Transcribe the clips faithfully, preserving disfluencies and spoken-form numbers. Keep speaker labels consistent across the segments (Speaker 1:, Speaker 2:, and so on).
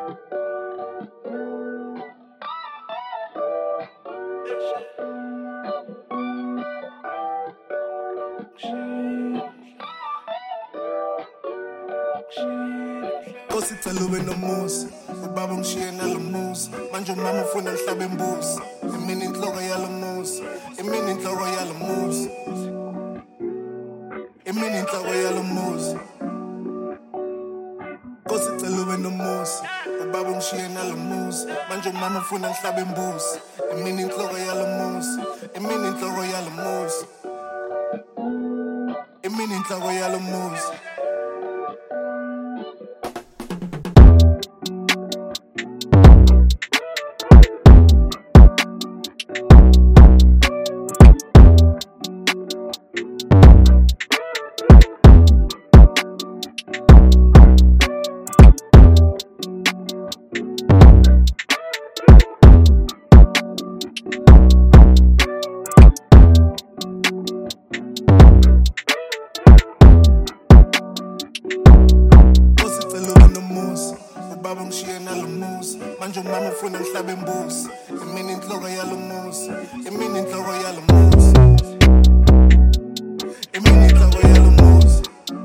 Speaker 1: Kosi cela ube nomusa ubaba ungishiye nalomusa manje umama ufuna ngihlabe imbuzi imini inhloko yalomusa imini inhloko yalomusa imini inhloko yalomusa Kosi cela ube nomusa ubaba ungishiye nalomusa manje umama ufuna ngihlabe imbuzi imini inhloko yalomusa imini inhloko yalomusa imini inhloko yalomusa Ubaba ungishiye nalomusa manje umama ufuna ngihlabe imbuzi imini inhloko yalomusa imini inhloko yalomusa imini inhloko yalomusa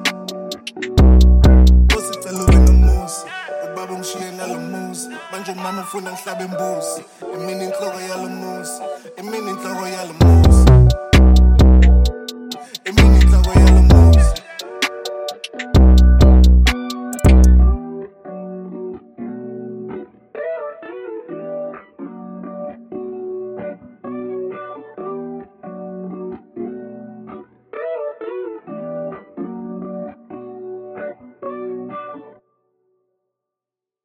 Speaker 1: Kosi cela ube nomusa ubaba ungishiye nalomusa manje umama ufuna ngihlabe imbuzi imini inhloko yalomusa imini inhloko yalomusa